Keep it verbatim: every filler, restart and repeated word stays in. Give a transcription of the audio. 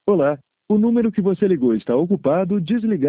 Olá, o número que você ligou está ocupado, desligado.